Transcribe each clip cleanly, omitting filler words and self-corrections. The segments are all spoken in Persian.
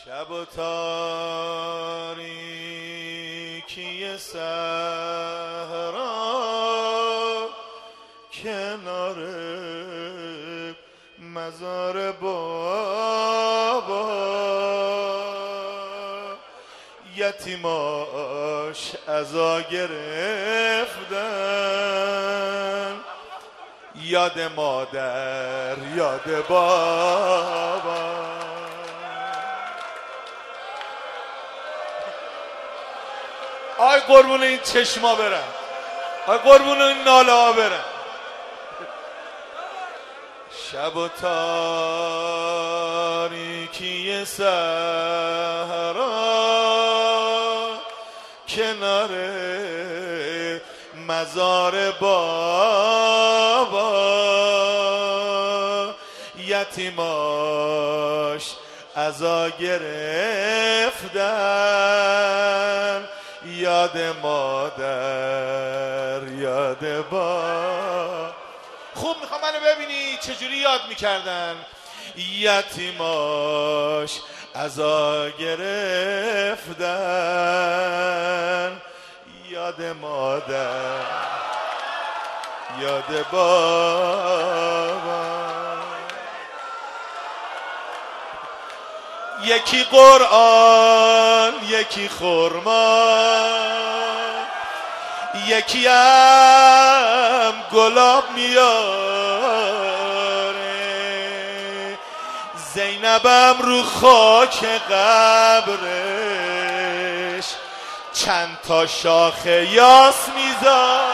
شب و تاریکی صحرا کنار مزار بابا یتیماش عزا گرفتن یاد مادر یاد بابا. آی قربون این چشما برن، آی قربون این ناله ها برن. شب و تاریکی صحرا کنار مزار بابا یتیماش عزا گرفتن یاد مادر یاد با. خوب میخوام منو ببینی چجوری یاد میکردن. یتیماش عزا گرفتن یاد مادر یاد بابا. یکی قرآن یکی خرما یکی هم گلاب میاره زینبم رو خاک قبرش چند تا شاخه یاس میذاره.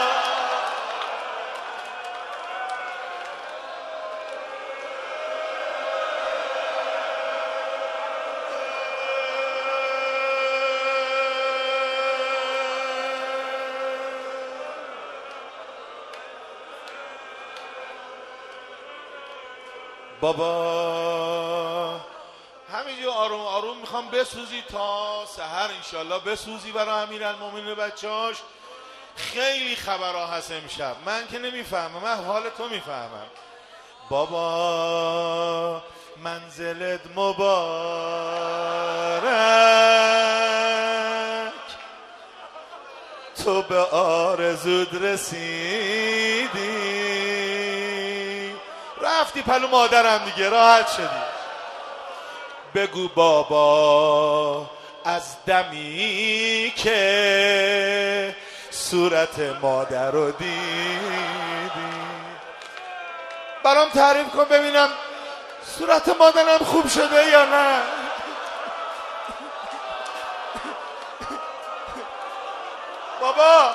بابا همینجور آروم آروم میخوام بسوزی تا سحر انشالله بسوزی برای امیرالمومنین بچه‌هاش. خیلی خبرها هست امشب، من که نمیفهمم، من حال تو میفهمم. بابا منزلت مبارک تو به آرزود رسیدی رفتی پلو مادرم دیگه راحت شدی. بگو بابا از دمی که صورت مادر رو دیدی برام تعریف کن ببینم صورت مادرم خوب شده یا نه. بابا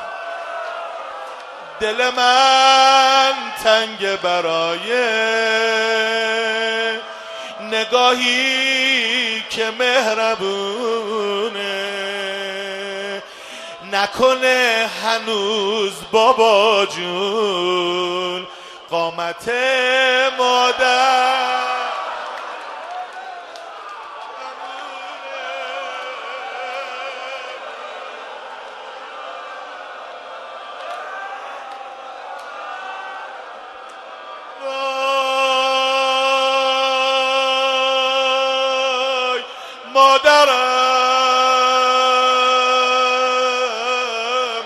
دل من تنگ برای نگاهی که مهربونه نکنه هنوز بابا جون قامت مادر. مادرم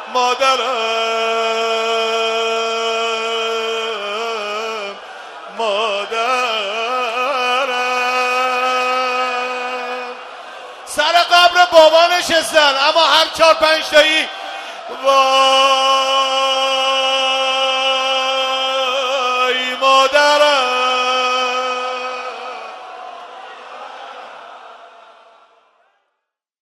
مادرم مادرم. سر قبر بابا نشستن اما هر 4-5 تایی